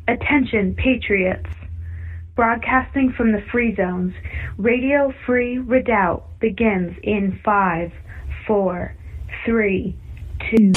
Attention, patriots. Broadcasting from the Free Zones, Radio Free Redoubt begins in 5, 4, 3, 2...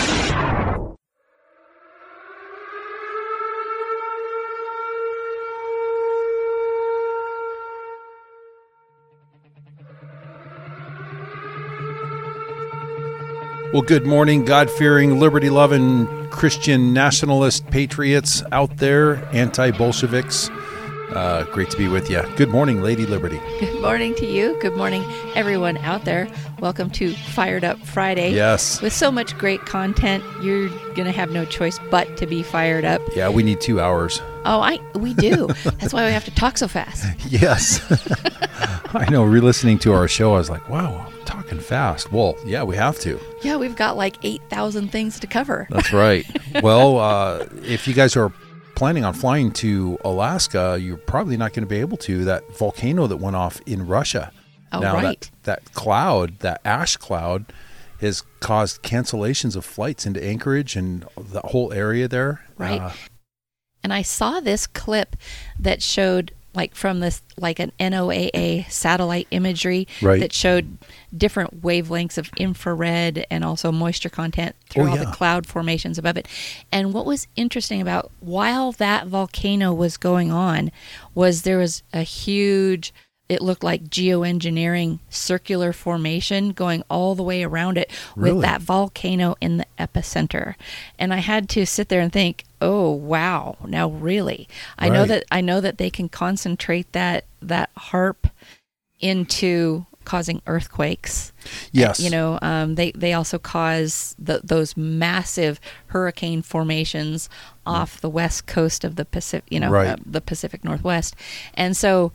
Well, good morning, God-fearing, liberty-loving, Christian nationalist patriots out there, anti-Bolsheviks. Great to be with you. Good morning, Lady Liberty. Good morning to you. Good morning, everyone out there. Welcome to Fired Up Friday. Yes. With so much great content, you're going to have no choice but to be fired up. Yeah, we need 2 hours. Oh, we do. That's why we have to talk so fast. Yes. I know, re-listening to our show, I was like, wow, I'm talking fast. Well, yeah, we have to. Yeah, we've got like 8,000 things to cover. That's right. Well, if you guys are planning on flying to Alaska, you're probably not going to be able to. That volcano that went off in Russia. Oh, now, right. That cloud, that ash cloud, has caused cancellations of flights into Anchorage and the whole area there. Right. And I saw this clip that showed like from this, like an NOAA satellite imagery that showed different wavelengths of infrared and also moisture content through all the cloud formations above it. And what was interesting about while that volcano was going on was there was a huge, it looked like geoengineering circular formation going all the way around it with that volcano in the epicenter. And I had to sit there and think, oh, wow. Now, really, I know that they can concentrate that HAARP into causing earthquakes. Yes. They also cause those massive hurricane formations off the west coast of the Pacific, the Pacific Northwest. And so,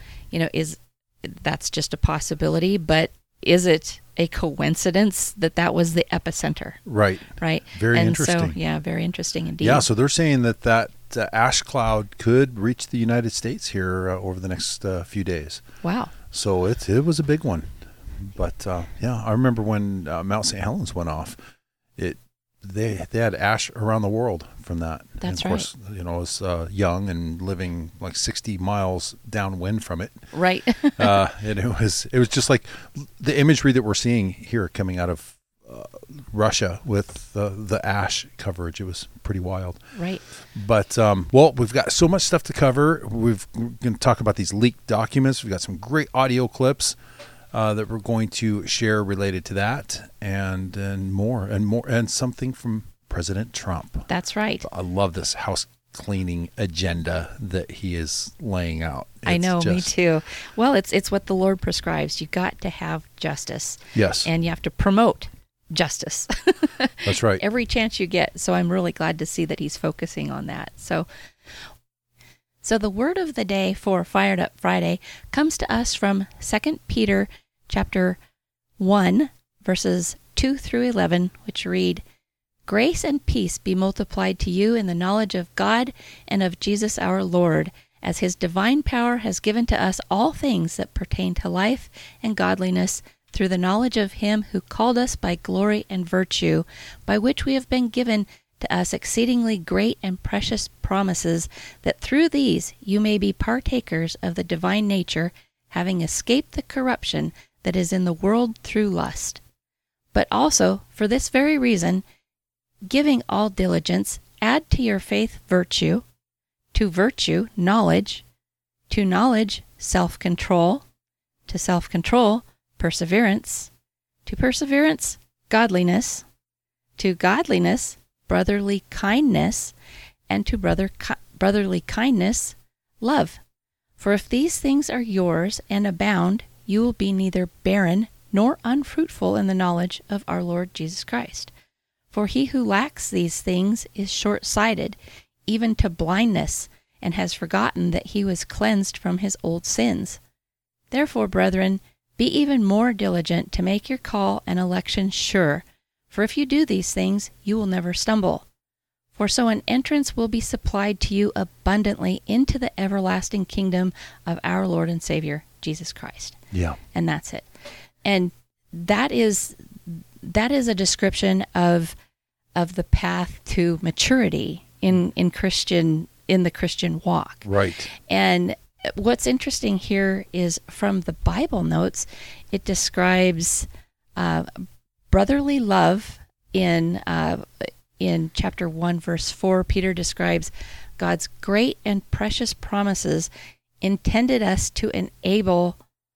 that's just a possibility, but is it a coincidence that was the epicenter? Right. Very interesting. So, very interesting indeed. Yeah, so they're saying that ash cloud could reach the United States here over the next few days. Wow. So it was a big one. But, I remember when Mount St. Helens went off, they had ash around the world from that. That's and of course, I was young and living like 60 miles downwind from it. Right. And it was just like the imagery that we're seeing here coming out of Russia with the ash coverage. It was pretty wild. Right. But, we've got so much stuff to cover. We're going to talk about these leaked documents. We've got some great audio clips that we're going to share related to that, and more, and something from President Trump. That's right. I love this house cleaning agenda that he is laying out. I know, me too. Well, it's what the Lord prescribes. You got to have justice. Yes. And you have to promote justice. That's right. Every chance you get. So I'm really glad to see that he's focusing on that. So the word of the day for Fired Up Friday comes to us from 2 Peter chapter 1, verses 2 through 11, which read, "Grace and peace be multiplied to you in the knowledge of God and of Jesus our Lord, as his divine power has given to us all things that pertain to life and godliness, through the knowledge of him who called us by glory and virtue, by which we have been given to us exceedingly great and precious promises, that through these you may be partakers of the divine nature, having escaped the corruption that is in the world through lust. But also, for this very reason, giving all diligence, add to your faith virtue, to virtue knowledge, to knowledge self-control, to self-control perseverance, to perseverance godliness, to godliness brotherly kindness, and to brotherly kindness love. For if these things are yours and abound, you will be neither barren nor unfruitful in the knowledge of our Lord Jesus Christ. For he who lacks these things is short-sighted, even to blindness, and has forgotten that he was cleansed from his old sins. Therefore, brethren, be even more diligent to make your call and election sure, for if you do these things, you will never stumble. For so an entrance will be supplied to you abundantly into the everlasting kingdom of our Lord and Savior, Jesus Christ." Yeah. And that's it. And that is a description of the path to maturity in Christian in the Christian walk. Right. And what's interesting here is from the Bible notes, it describes brotherly love in chapter 1, verse 4. Peter describes God's great and precious promises intended to enable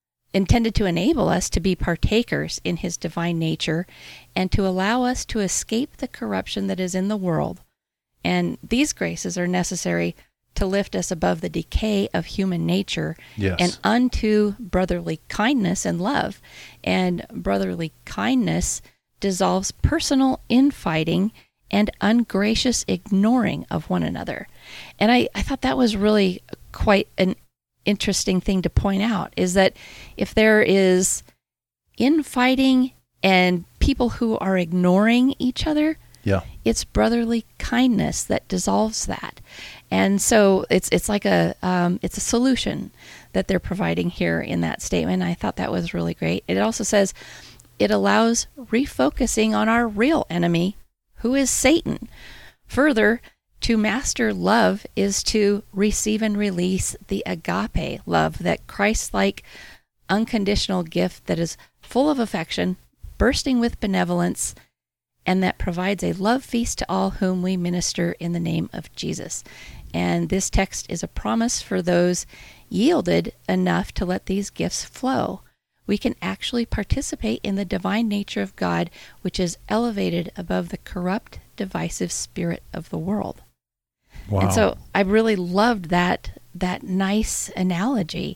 us to be partakers in his divine nature and to allow us to escape the corruption that is in the world. And these graces are necessary to lift us above the decay of human nature and unto brotherly kindness and love. And brotherly kindness dissolves personal infighting and ungracious ignoring of one another. And I thought that was really quite an interesting thing to point out, is that if there is infighting and people who are ignoring each other, it's brotherly kindness that dissolves that. And so it's like it's a solution that they're providing here in that statement. I thought that was really great. It also says it allows refocusing on our real enemy, who is Satan. Further, to master love is to receive and release the agape love, that Christ-like unconditional gift that is full of affection, bursting with benevolence, and that provides a love feast to all whom we minister in the name of Jesus. And this text is a promise for those yielded enough to let these gifts flow. We can actually participate in the divine nature of God, which is elevated above the corrupt, divisive spirit of the world. Wow. And so I really loved that nice analogy.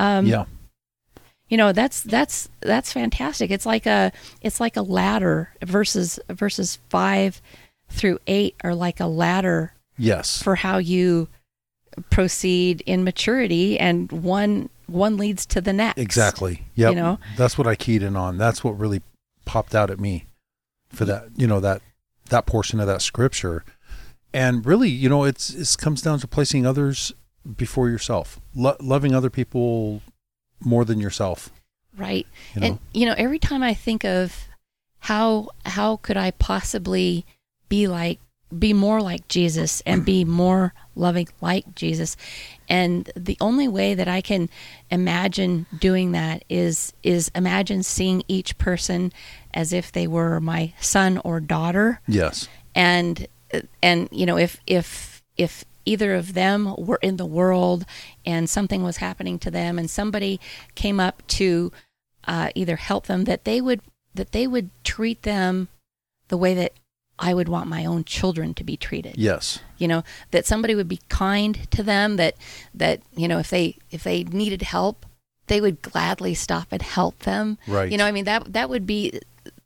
You know, that's fantastic. It's like a ladder. Verses 5 through 8 are like a ladder. Yes. For how you proceed in maturity, and one leads to the next. Exactly. Yep. You know, that's what I keyed in on. That's what really popped out at me for that. You know, that portion of that scripture. And really, you know, it comes down to placing others before yourself, loving other people more than yourself. Right. You know? And, you know, every time I think of how could I possibly be more like Jesus and be more loving like Jesus, and the only way that I can imagine doing that is imagine seeing each person as if they were my son or daughter. Yes. And you know, if either of them were in the world and something was happening to them and somebody came up to either help them, that they would treat them the way that I would want my own children to be treated. Yes. You know, that somebody would be kind to them, that you know, if they needed help, they would gladly stop and help them. Right. You know, I mean, that would be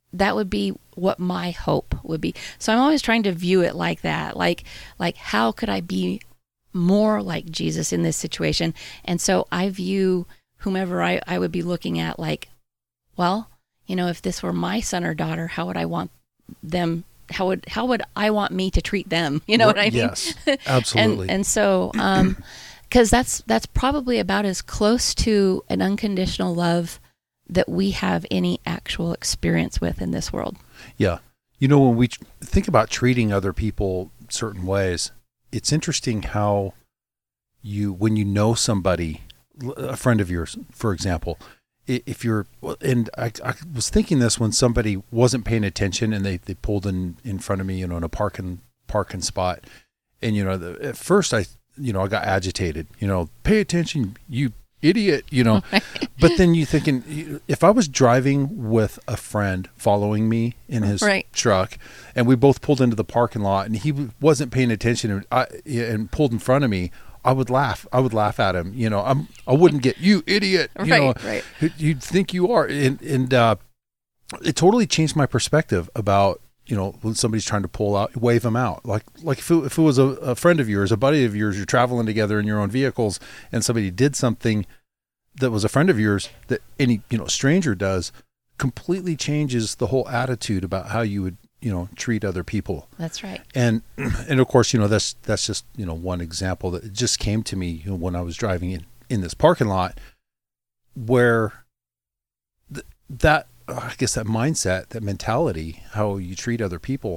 what my hope would be. So I'm always trying to view it like that, like how could I be more like Jesus in this situation? And so I view whomever I would be looking at like, well, you know, if this were my son or daughter, how would I want them? How would I want me to treat them? You know what I mean? Yes, absolutely. and so, because that's probably about as close to an unconditional love that we have any actual experience with in this world. Yeah. You know, when we think about treating other people certain ways, it's interesting how when you know somebody, a friend of yours, for example, if you're, and I was thinking this when somebody wasn't paying attention and they pulled in front of me, you know, in a parking spot. And, you know, at first I got agitated, you know, pay attention, you idiot, you know. But then you thinking, if I was driving with a friend following me in his truck and we both pulled into the parking lot and he wasn't paying attention and pulled in front of me, I would laugh at him, you know. I wouldn't get, you idiot, you know. You'd think you are, and it totally changed my perspective about, you know, when somebody's trying to wave them out. Like if it was a friend of yours, a buddy of yours, you're traveling together in your own vehicles, and somebody did something that was a friend of yours that any, you know, stranger does, completely changes the whole attitude about how you would, you know, treat other people. That's right. And of course, you know, that's just, you know, one example that just came to me, you know, when I was driving in this parking lot, where that I guess that mindset, that mentality, how you treat other people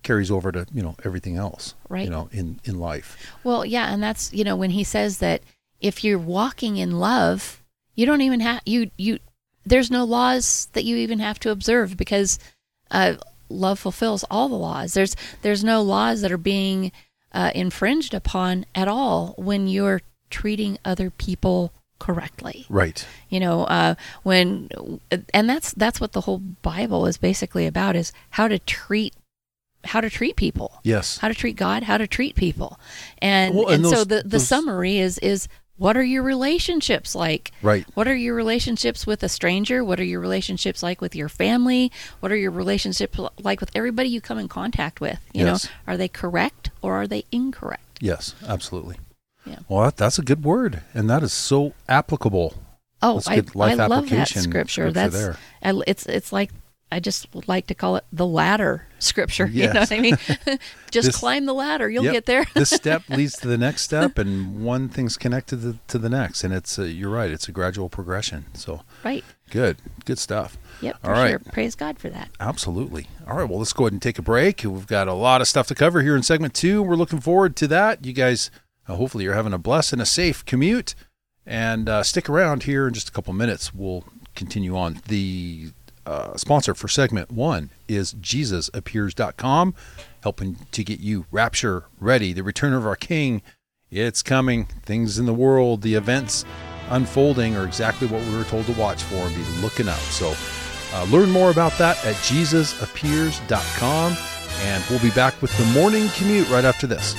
carries over to, everything else, Right. in life. Well, yeah, and that's, when he says that if you're walking in love, you don't even have, there's no laws that you even have to observe, because love fulfills all the laws. There's no laws that are being infringed upon at all when you're treating other people correctly. Right. And that's what the whole Bible is basically about, is how to treat people. Yes. How to treat God, how to treat people. And those- the summary is what are your relationships like? Right. What are your relationships with a stranger? What are your relationships like with your family? What are your relationships like with everybody you come in contact with? Yes. Are they correct or are they incorrect? Yes, absolutely. Yeah. Well, that's a good word, and that is so applicable. Oh, That's I good life love that application scripture. there. It's like, I just would like to call it the ladder scripture. Yes. You know what I mean? Just This- climb the ladder. You'll Yep. get there. This step leads to the next step, and one thing's connected to the next, and it's you're right. It's a gradual progression. So Right. good stuff. Yep. All For right. sure. Praise God for that. Absolutely. All right. Well, let's go ahead and take a break. We've got a lot of stuff to cover here in segment 2. We're looking forward to that. You guys, hopefully, you're having a blessed and a safe commute, and stick around here in just a couple minutes. We'll continue on. The sponsor for segment 1 is JesusAppears.com, helping to get you rapture ready. The return of our King, it's coming. Things in the world, the events unfolding are exactly what we were told to watch for and be looking out. So learn more about that at JesusAppears.com, and we'll be back with the morning commute right after this.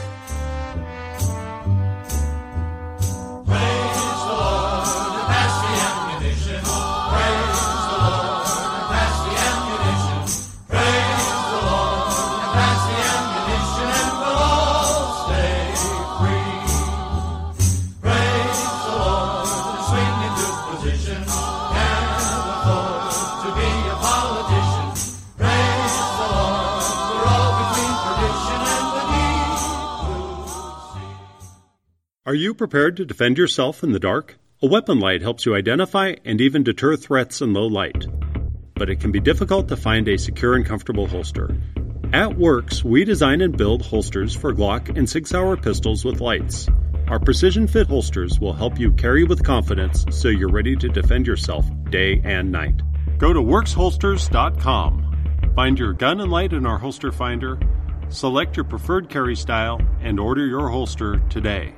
Are you prepared to defend yourself in the dark? A weapon light helps you identify and even deter threats in low light. But it can be difficult to find a secure and comfortable holster. At Works, we design and build holsters for Glock and Sig Sauer pistols with lights. Our precision fit holsters will help you carry with confidence so you're ready to defend yourself day and night. Go to WorksHolsters.com. Find your gun and light in our holster finder, select your preferred carry style, and order your holster today.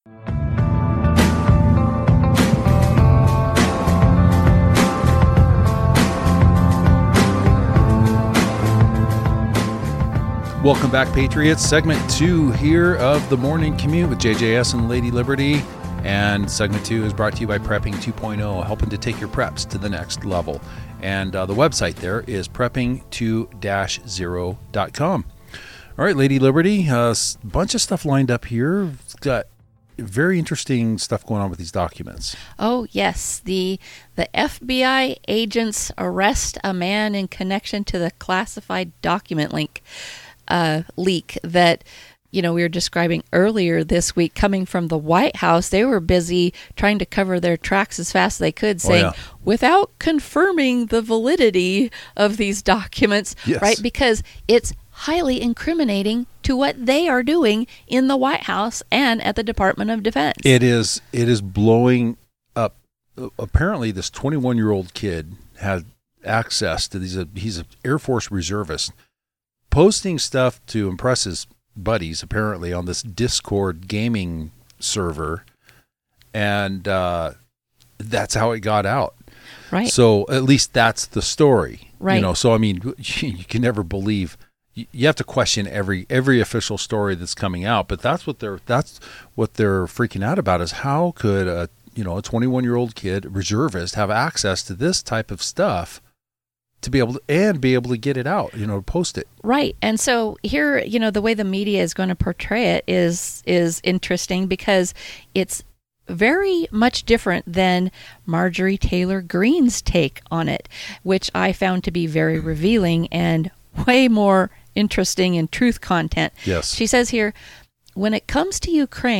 Welcome back, Patriots. Segment 2 here of the Morning Commute with JJS and Lady Liberty. And segment 2 is brought to you by Prepping 2.0, helping to take your preps to the next level. And the website there is prepping2-0.com. All right, Lady Liberty, a bunch of stuff lined up here. It's got very interesting stuff going on with these documents. Oh, yes. The FBI agents arrest a man in connection to the classified document leak that, we were describing earlier this week coming from the White House. They were busy trying to cover their tracks as fast as they could, saying, without confirming the validity of these documents, Yes. right? Because it's highly incriminating to what they are doing in the White House and at the Department of Defense. It is blowing up. Apparently, this 21-year-old kid had access to these. He's an Air Force reservist, posting stuff to impress his buddies, apparently, on this Discord gaming server, and that's how it got out. Right. So at least that's the story. Right. So I mean, you can never believe. You have to question every official story that's coming out, but that's what they're freaking out about, is how could a 21-year-old kid, reservist, have access to this type of stuff to be able to get it out, post it. Right. And so here, the way the media is going to portray it is interesting, because it's very much different than Marjorie Taylor Greene's take on it, which I found to be very revealing and way more interesting in truth content. Yes. She says here, when it comes to Ukraine,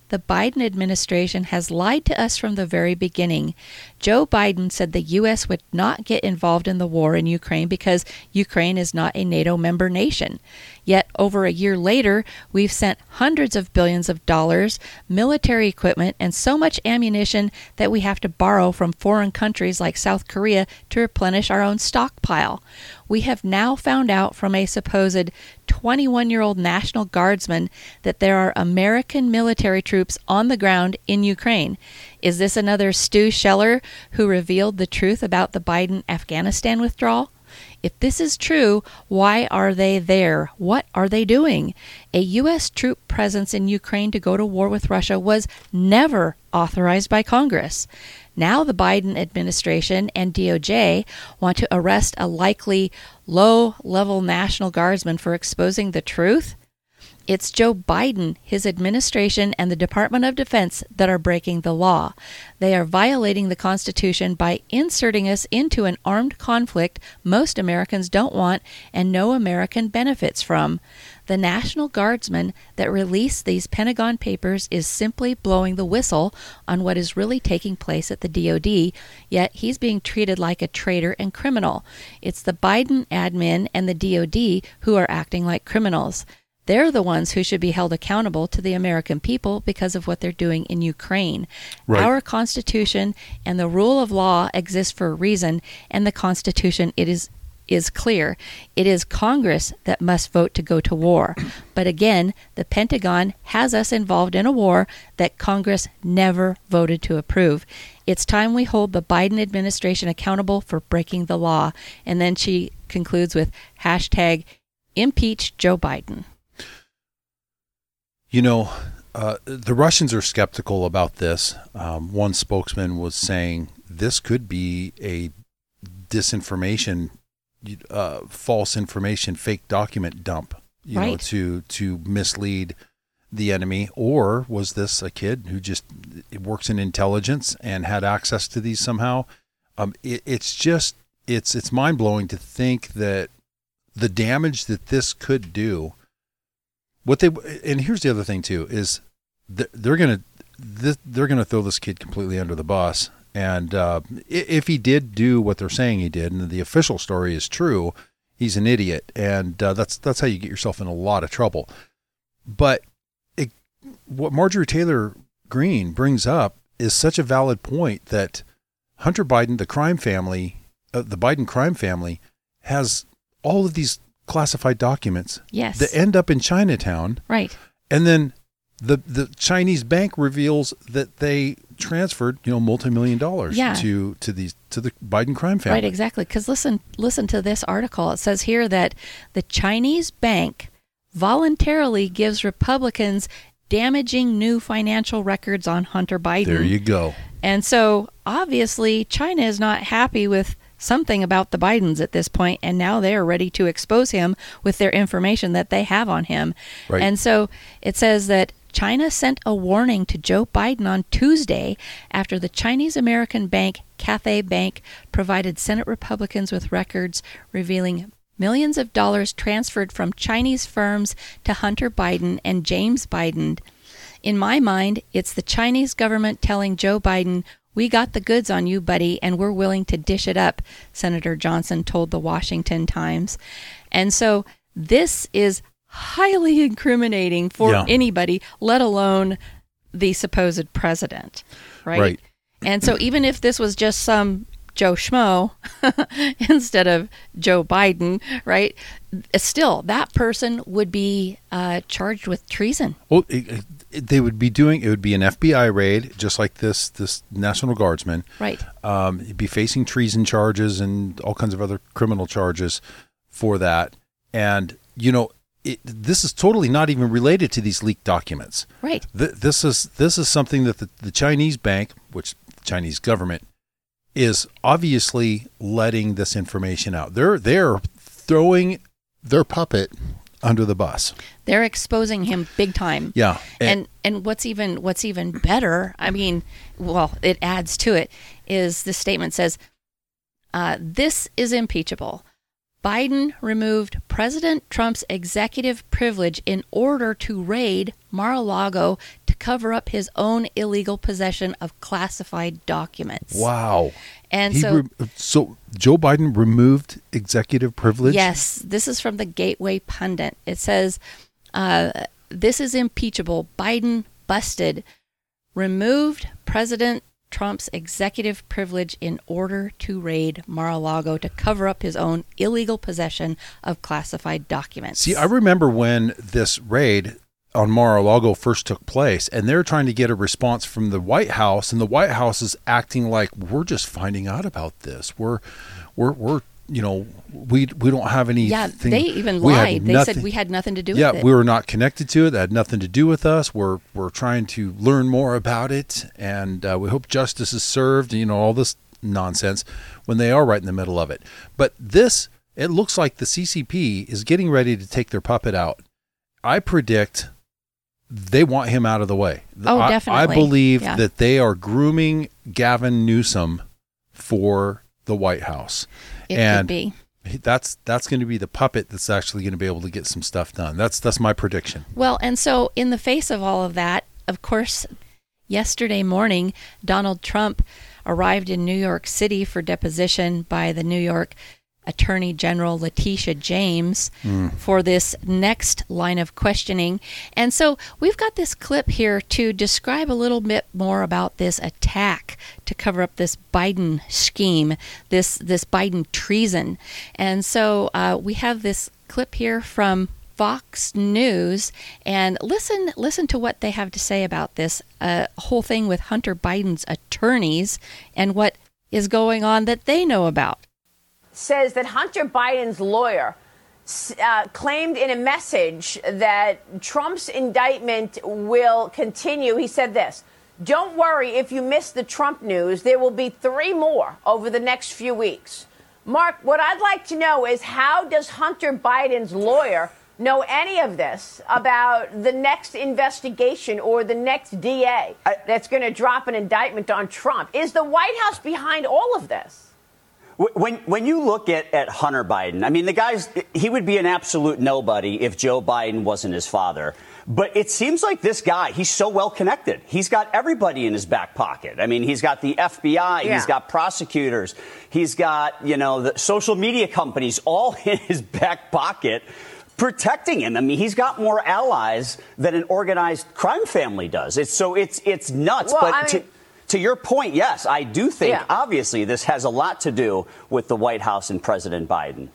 the Biden administration has lied to us from the very beginning. Joe Biden said the U.S. would not get involved in the war in Ukraine because Ukraine is not a NATO member nation. Yet, over a year later, we've sent hundreds of billions of dollars, military equipment, and so much ammunition that we have to borrow from foreign countries like South Korea to replenish our own stockpile. We have now found out from a supposed 21-year-old National Guardsman that there are American military troops on the ground in Ukraine. Is this another Stu Scheller who revealed the truth about the Biden Afghanistan withdrawal? If this is true, why are they there? What are they doing? A U.S. troop presence in Ukraine to go to war with Russia was never authorized by Congress. Now the Biden administration and DOJ want to arrest a likely low-level National Guardsman for exposing the truth? It's Joe Biden, his administration, and the Department of Defense that are breaking the law. They are violating the Constitution by inserting us into an armed conflict most Americans don't want and no American benefits from. The National Guardsman that released these Pentagon papers is simply blowing the whistle on what is really taking place at the DoD, yet he's being treated like a traitor and criminal. It's the Biden admin and the DoD who are acting like criminals. They're the ones who should be held accountable to the American people because of what they're doing in Ukraine. Right. Our Constitution and the rule of law exist for a reason, and the Constitution is clear. It is Congress that must vote to go to war. But again, the Pentagon has us involved in a war that Congress never voted to approve. It's time we hold the Biden administration accountable for breaking the law. And then she concludes with hashtag impeach Joe Biden. You know, the Russians are skeptical about this. One spokesman was saying this could be a disinformation, false information, fake document dump, you know, to mislead the enemy. Or was this a kid who just works in intelligence and had access to these somehow? It's mind blowing to think that the damage that this could do. And here's the other thing too is they're gonna throw this kid completely under the bus. And if he did do what they're saying he did, and the official story is true, he's an idiot, and that's how you get yourself in a lot of trouble. But what Marjorie Taylor Greene brings up is such a valid point that Hunter Biden, the Biden crime family, has all of these classified documents that end up in Chinatown. Right. And then the Chinese bank reveals that they transferred, multi-million dollars to the Biden crime family. Right, exactly. Because listen to this article. It says here that the Chinese bank voluntarily gives Republicans damaging new financial records on Hunter Biden. There you go. And so obviously China is not happy with something about the Bidens at this point, and now they're ready to expose him with their information that they have on him. Right. And so it says that China sent a warning to Joe Biden on Tuesday after the Chinese-American bank Cathay Bank provided Senate Republicans with records revealing millions of dollars transferred from Chinese firms to Hunter Biden and James Biden. In my mind, it's the Chinese government telling Joe Biden, "We got the goods on you, buddy, and we're willing to dish it up," Senator Johnson told the Washington Times. And so this is highly incriminating for anybody, let alone the supposed president, right? And so even if this was just some Joe Schmo instead of Joe Biden, right, still that person would be charged with treason. Well, it would be an FBI raid, just like this National Guardsman. Right. He'd be facing treason charges and all kinds of other criminal charges for that. And, this is totally not even related to these leaked documents. Right. This is something that the Chinese bank, which the Chinese government, is obviously letting this information out. They're throwing their puppet under the bus. They're exposing him big time. Yeah. And what's even better, it adds to it, is this statement says, this is impeachable. Biden removed President Trump's executive privilege in order to raid Mar-a-Lago to cover up his own illegal possession of classified documents. Wow. And so Joe Biden removed executive privilege? Yes, this is from the Gateway Pundit. It says, this is impeachable. Biden busted. Removed President Trump's executive privilege in order to raid Mar-a-Lago to cover up his own illegal possession of classified documents. See, I remember when this raid on Mar-a-Lago first took place, and they're trying to get a response from the White House, and the White House is acting like we're just finding out about this. We're we don't have anything. Yeah, they even lied. They said we had nothing to do with it. Yeah, we were not connected to it. That had nothing to do with us. We're trying to learn more about it, and we hope justice is served, all this nonsense, when they are right in the middle of it. But this, it looks like the CCP is getting ready to take their puppet out. I predict they want him out of the way. Oh, definitely. I believe that they are grooming Gavin Newsom for the White House. It could be. That's going to be the puppet that's actually going to be able to get some stuff done. That's my prediction. Well, and so in the face of all of that, of course, yesterday morning, Donald Trump arrived in New York City for deposition by the New York Attorney General Letitia James for this next line of questioning. And so we've got this clip here to describe a little bit more about this attack to cover up this Biden scheme, this Biden treason. And so we have this clip here from Fox News, and listen to what they have to say about this whole thing with Hunter Biden's attorneys and what is going on that they know about. Says that Hunter Biden's lawyer claimed in a message that Trump's indictment will continue. He said this: "Don't worry if you miss the Trump news. There will be 3 more over the next few weeks." Mark, what I'd like to know is, how does Hunter Biden's lawyer know any of this about the next investigation or the next DA that's going to drop an indictment on Trump? Is the White House behind all of this? When you look at Hunter Biden, I mean, he would be an absolute nobody if Joe Biden wasn't his father. But it seems like this guy, he's so well connected. He's got everybody in his back pocket. I mean, he's got the FBI, he's got prosecutors, he's got, the social media companies all in his back pocket protecting him. I mean, he's got more allies than an organized crime family does. It's nuts. Well, to your point, yes, I do think, obviously, this has a lot to do with the White House and President Biden.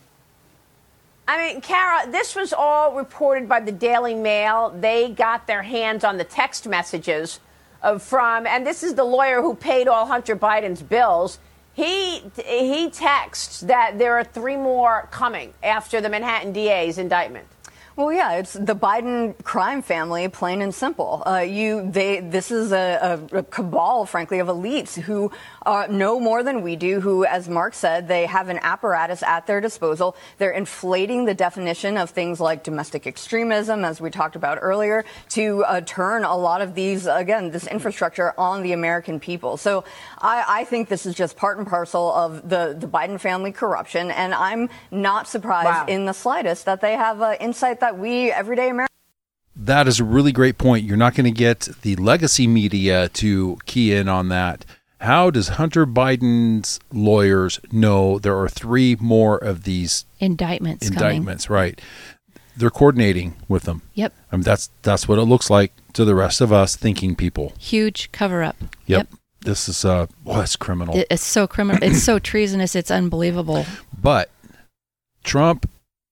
I mean, Kara, this was all reported by the Daily Mail. They got their hands on the text messages and this is the lawyer who paid all Hunter Biden's bills. He texts that there are 3 more coming after the Manhattan DA's indictment. Well, yeah, it's the Biden crime family, plain and simple. This is a cabal, frankly, of elites who know more than we do, who, as Mark said, they have an apparatus at their disposal. They're inflating the definition of things like domestic extremism, as we talked about earlier, to turn a lot of these, again, this infrastructure on the American people. So I think this is just part and parcel of the Biden family corruption, and I'm not surprised in the slightest that they have insight that we, everyday Americans. That is a really great point. You're not going to get the legacy media to key in on that. How does Hunter Biden's lawyers know there are 3 more of these indictments coming? Right. They're coordinating with them. Yep. I mean, that's what it looks like to the rest of us thinking people. Huge cover-up. Yep. This is it's criminal. It's so criminal. It's so treasonous. It's unbelievable. But Trump,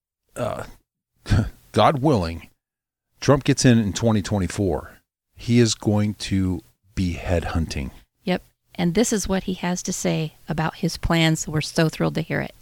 God willing, Trump gets in 2024. He is going to be headhunting. Yep. And this is what he has to say about his plans. We're so thrilled to hear it.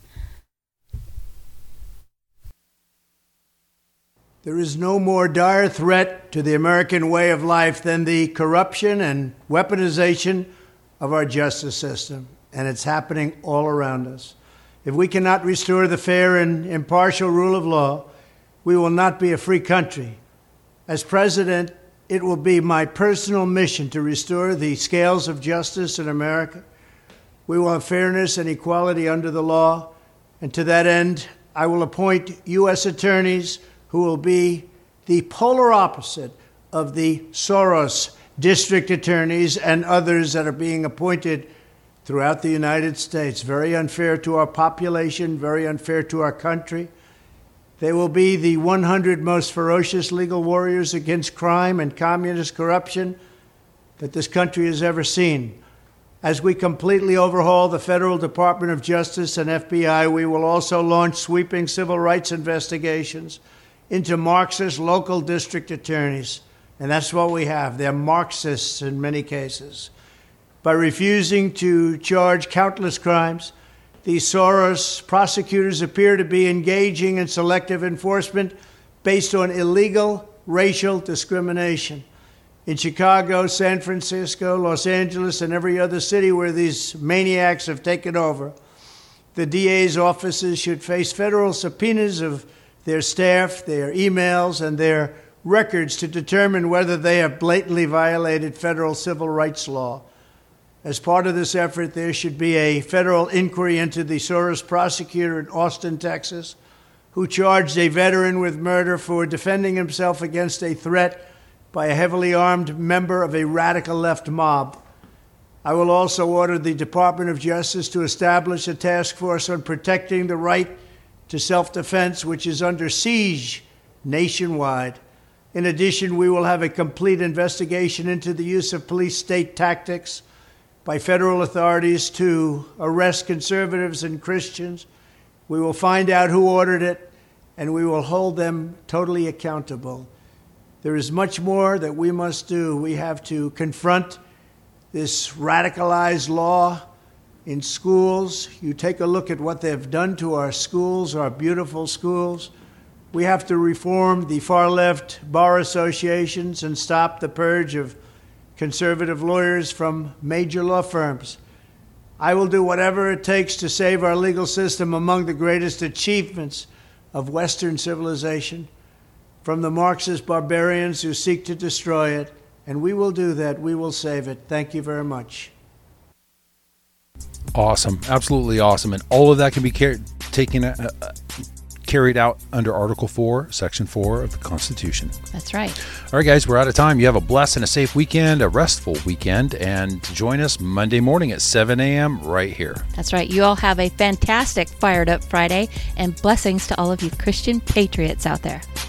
There is no more dire threat to the American way of life than the corruption and weaponization of our justice system. And it's happening all around us. If we cannot restore the fair and impartial rule of law, we will not be a free country. As president, it will be my personal mission to restore the scales of justice in America. We want fairness and equality under the law, and to that end, I will appoint U.S. attorneys who will be the polar opposite of the Soros district attorneys and others that are being appointed throughout the United States. Very unfair to our population, very unfair to our country. They will be the 100 most ferocious legal warriors against crime and communist corruption that this country has ever seen. As we completely overhaul the Federal Department of Justice and FBI, we will also launch sweeping civil rights investigations into Marxist local district attorneys. And that's what we have. They're Marxists in many cases. By refusing to charge countless crimes, these Soros prosecutors appear to be engaging in selective enforcement based on illegal racial discrimination. In Chicago, San Francisco, Los Angeles, and every other city where these maniacs have taken over, the DA's offices should face federal subpoenas of their staff, their emails, and their records to determine whether they have blatantly violated federal civil rights law. As part of this effort, there should be a federal inquiry into the Soros prosecutor in Austin, Texas, who charged a veteran with murder for defending himself against a threat by a heavily armed member of a radical left mob. I will also order the Department of Justice to establish a task force on protecting the right to self-defense, which is under siege nationwide. In addition, we will have a complete investigation into the use of police state tactics by federal authorities to arrest conservatives and Christians. We will find out who ordered it, and we will hold them totally accountable. There is much more that we must do. We have to confront this radicalized law in schools. You take a look at what they've done to our schools, our beautiful schools. We have to reform the far-left bar associations and stop the purge of conservative lawyers from major law firms. I will do whatever it takes to save our legal system among the greatest achievements of Western civilization from the Marxist barbarians who seek to destroy it. And we will do that. We will save it. Thank you very much. Awesome. Absolutely awesome. And all of that can be carried out under Article 4, Section 4 of the Constitution. That's right. All right, guys, we're out of time. You have a blessed and a safe weekend, a restful weekend, and join us Monday morning at 7 a.m. right here. That's right. You all have a fantastic Fired Up Friday, and blessings to all of you Christian patriots out there.